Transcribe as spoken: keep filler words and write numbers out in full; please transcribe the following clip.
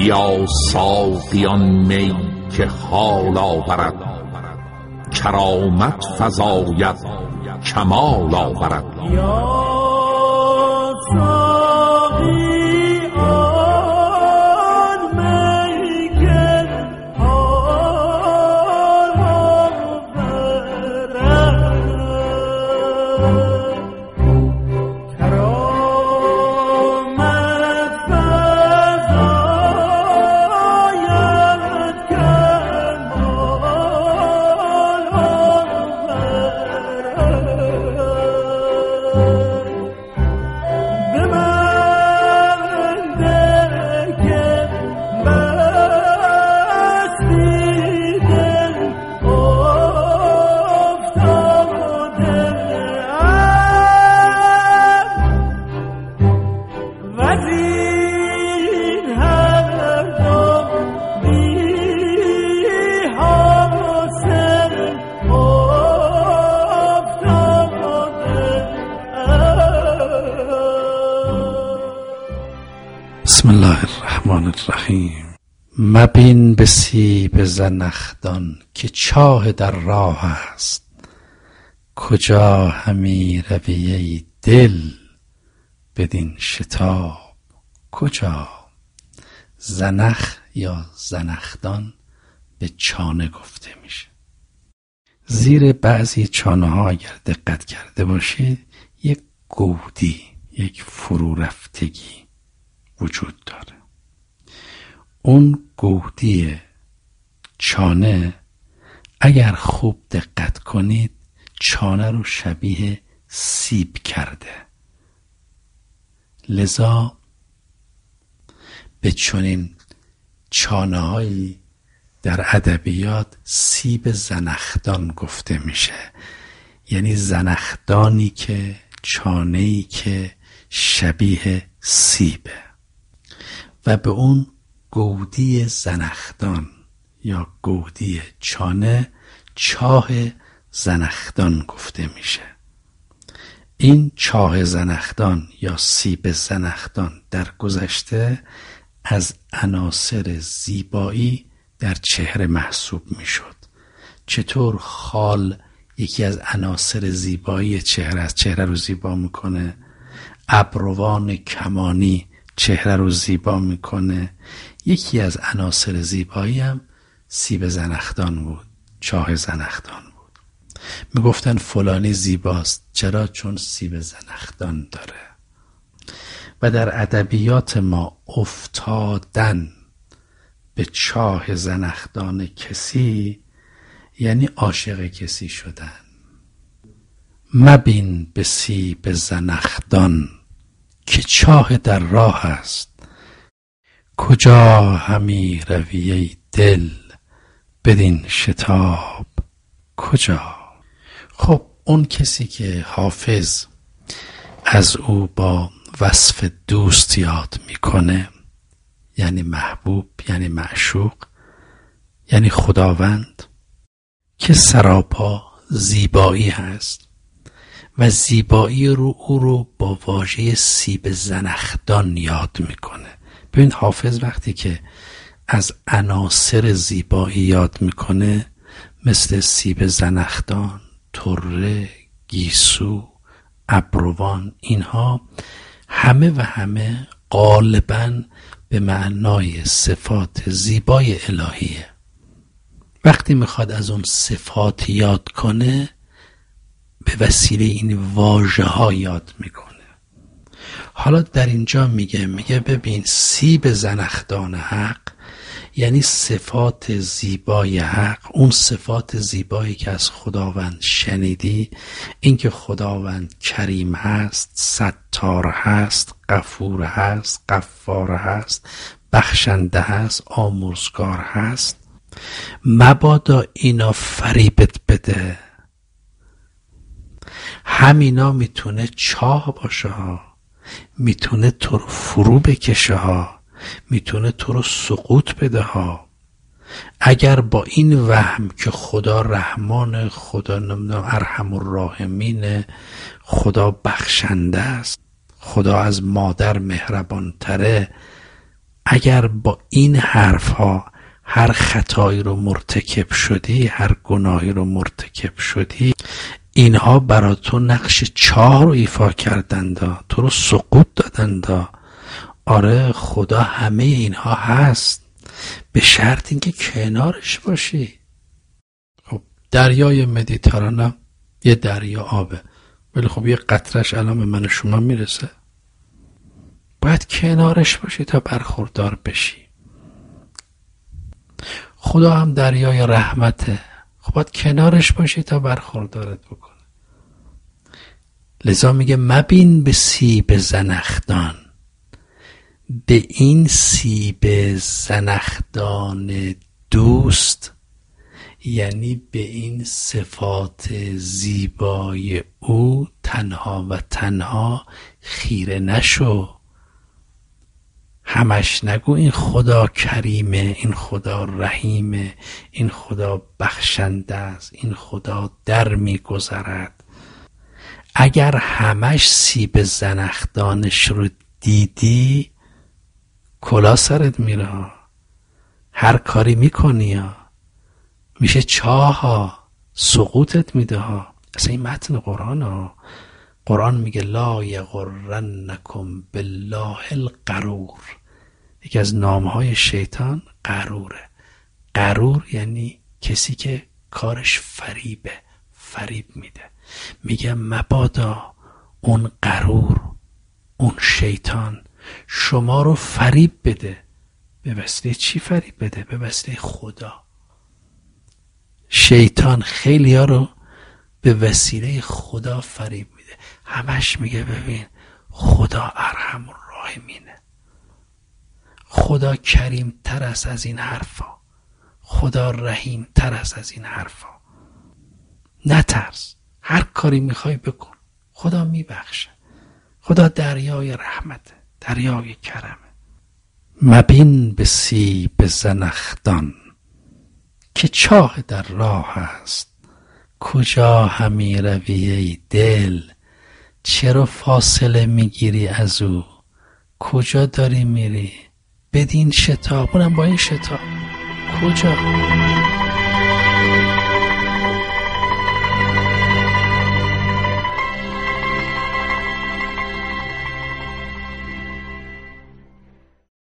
بیا ساقیان می که حال آورد، کرامت فزاید کمال آورد. یا بسم الله الرحمن الرحیم. مبین به سیب زنخدان که چاه در راه است، کجا همی روی ای دل بدین شتاب کجا. زنخ یا زنخدان به چانه گفته میشه. زیر بعضی چانه ها اگر دقت کرده باشید یک گودی، یک فرو رفتگی وجود داره. اون گودی چانه اگر خوب دقت کنید چانه رو شبیه سیب کرده، لذا به چنین چانه هایی در ادبیات سیب زنخدان گفته میشه، یعنی زنخدانی که چانه‌ای که شبیه سیبه. و به اون گودی زنخدان یا گودی چانه چاه زنخدان گفته میشه. این چاه زنخدان یا سیب زنخدان در گذشته از عناصر زیبایی در چهره محسوب میشد. چطور خال یکی از عناصر زیبایی چهره از چهره رو زیبا میکنه، ابروان کمانی چهره رو زیبا میکنه، یکی از عناصر زیبایی هم سیب زنخدان بود، چاه زنخدان بود. میگفتن فلانی زیباست، چرا؟ چون سیب زنخدان داره. و در ادبیات ما افتادن به چاه زنخدان کسی یعنی عاشق کسی شدن. مبین به سیب زنخدان که چاه در راه است، کجا همی روی ای دل بدین شتاب کجا. خب اون کسی که حافظ از او با وصف دوست یاد میکنه، یعنی محبوب، یعنی معشوق، یعنی خداوند، که سراپا زیبایی هست و زیبایی رو او رو با واژه سیب زنخدان یاد میکنه. ببین حافظ وقتی که از عناصر زیبایی یاد میکنه مثل سیب زنخدان، طره، گیسو، ابروان، اینها همه و همه غالباً به معنای صفات زیبای الهیه. وقتی میخواد از اون صفات یاد کنه به وسیله این واژه ها یاد میکنه. حالا در اینجا میگه میگه ببین سیب زنخدان حق یعنی صفات زیبای حق، اون صفات زیبایی که از خداوند شنیدی، اینکه خداوند کریم هست، ستار هست، غفور هست، غفار هست، بخشنده هست، آمرزگار هست. مبادا اینا فریبت بده. همینا میتونه چاه باشه ها، میتونه تو رو فرو بکشه ها، میتونه تو رو سقوط بده ها. اگر با این وهم که خدا رحمان، خدا نمیدونم ارحم الراحمین، خدا بخشنده است، خدا از مادر مهربان تره، اگر با این حرف ها هر خطایی رو مرتکب شدی، هر گناهی رو مرتکب شدی، اینها برای تو نقش چاه رو ایفا کردند، تو رو سقوط دادند. آره خدا همه اینها هست، به شرط اینکه کنارش باشی. خب دریای مدیترانه یه دریا آبه، ولی خب یه قطرش الان به من و شما میرسه. باید کنارش باشی تا برخوردار بشی. خدا هم دریای رحمته، خب باید کنارش باشی تا برخوردارت بکنه. لذا میگه مبین به سیب زنخدان، به این سیب زنخدان دوست، یعنی به این صفات زیبای او تنها و تنها خیره نشو. همش نگو این خدا کریمه، این خدا رحیمه، این خدا بخشنده است، این خدا در میگذرد. اگر همش سیب زنخدانش رو دیدی کلا سرت میره، هر کاری میکنی ها. میشه چاه ها، سقوطت میده ها. اصلا این متن قرآن ها. قرآن میگه لا یغرنکم بالله الغرور. یکی از نامهای شیطان غروره. غرور یعنی کسی که کارش فریبه، فریب میده. میگه مبادا اون غرور، اون شیطان شما رو فریب بده. به وسیله چی فریب بده؟ به وسیله خدا. شیطان خیلی ها رو به وسیله خدا فریب میده. همش میگه ببین خدا ارحم الراحمینه، خدا کریم تر است از این حرفا، خدا رحیم تر است از این حرفا. نترس، هر کاری میخوای بکن، خدا میبخشه. خدا دریای رحمته، دریای کرمه. مبین به سیب زنخدان که چاه در راه است، کجا همی روی ای دل، چرا فاصله میگیری از او، کجا داری میری؟ بدین شتاب، اونم با این شتاب کجا؟